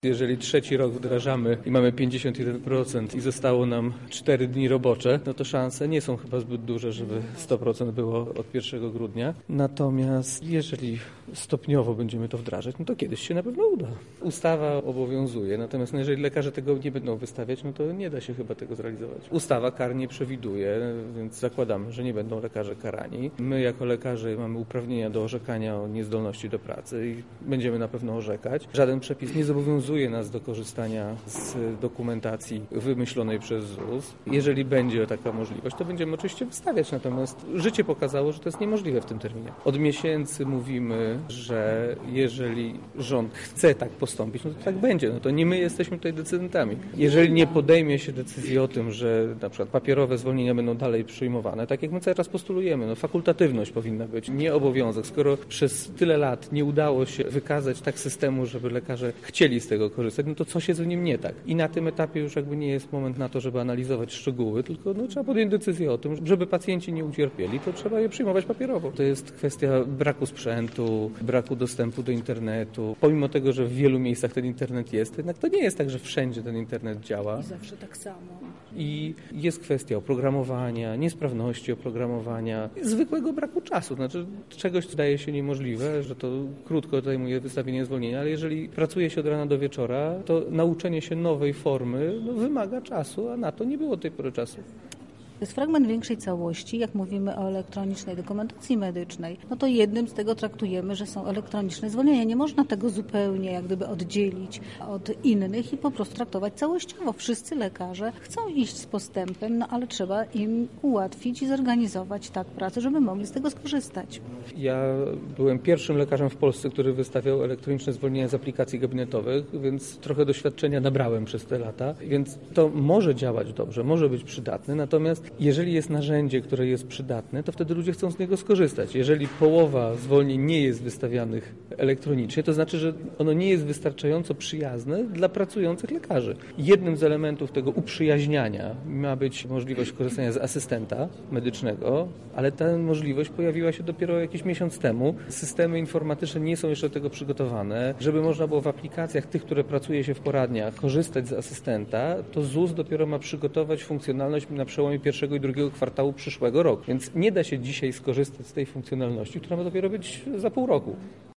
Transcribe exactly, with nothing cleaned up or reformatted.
Jeżeli trzeci rok wdrażamy i mamy pięćdziesiąt jeden procent i zostało nam cztery dni robocze, no to szanse nie są chyba zbyt duże, żeby sto procent było od pierwszego grudnia. Natomiast jeżeli stopniowo będziemy to wdrażać, no to kiedyś się na pewno uda. Ustawa obowiązuje, natomiast no jeżeli lekarze tego nie będą wystawiać, no to nie da się chyba tego zrealizować. Ustawa kar nie przewiduje, więc zakładamy, że nie będą lekarze karani. My jako lekarze mamy uprawnienia do orzekania o niezdolności do pracy i będziemy na pewno orzekać. Żaden przepis nie zobowiązuje nas do korzystania z dokumentacji wymyślonej przez Z U S. Jeżeli będzie taka możliwość, to będziemy oczywiście wystawiać, natomiast życie pokazało, że to jest niemożliwe w tym terminie. Od miesięcy mówimy, że jeżeli rząd chce tak postąpić, no to tak będzie. No to nie my jesteśmy tutaj decydentami. Jeżeli nie podejmie się decyzji o tym, że na przykład papierowe zwolnienia będą dalej przyjmowane, tak jak my cały czas postulujemy, no fakultatywność powinna być, nie obowiązek. Skoro przez tyle lat nie udało się wykazać tak systemu, żeby lekarze chcieli z tego korzystać, no to coś jest w nim nie tak. I na tym etapie już jakby nie jest moment na to, żeby analizować szczegóły, tylko no, trzeba podjąć decyzję o tym, żeby pacjenci nie ucierpieli, to trzeba je przyjmować papierowo. To jest kwestia braku sprzętu, braku dostępu do internetu. Pomimo tego, że w wielu miejscach ten internet jest, jednak to nie jest tak, że wszędzie ten internet działa. I zawsze tak samo. I jest kwestia oprogramowania, niesprawności oprogramowania, zwykłego braku czasu. Znaczy czegoś zdaje się niemożliwe, że to krótko zajmuje wystawienie zwolnienia, ale jeżeli pracuje się od rana do wieczora, to nauczenie się nowej formy no, wymaga czasu, a na to nie było tej pory czasu. To jest fragment większej całości, jak mówimy o elektronicznej dokumentacji medycznej, no to jednym z tego traktujemy, że są elektroniczne zwolnienia. Nie można tego zupełnie jak gdyby oddzielić od innych i po prostu traktować całościowo. Wszyscy lekarze chcą iść z postępem, no ale trzeba im ułatwić i zorganizować tak pracę, żeby mogli z tego skorzystać. Ja byłem pierwszym lekarzem w Polsce, który wystawiał elektroniczne zwolnienia z aplikacji gabinetowych, więc trochę doświadczenia nabrałem przez te lata, więc to może działać dobrze, może być przydatne, natomiast jeżeli jest narzędzie, które jest przydatne, to wtedy ludzie chcą z niego skorzystać. Jeżeli połowa zwolnień nie jest wystawianych elektronicznie, to znaczy, że ono nie jest wystarczająco przyjazne dla pracujących lekarzy. Jednym z elementów tego uprzyjaźniania ma być możliwość korzystania z asystenta medycznego, ale ta możliwość pojawiła się dopiero jakiś miesiąc temu. Systemy informatyczne nie są jeszcze do tego przygotowane. Żeby można było w aplikacjach tych, które pracuje się w poradniach, korzystać z asystenta, to Z U S dopiero ma przygotować funkcjonalność na przełomie pierwszego i drugiego kwartału przyszłego roku. Więc nie da się dzisiaj skorzystać z tej funkcjonalności, która ma dopiero być za pół roku.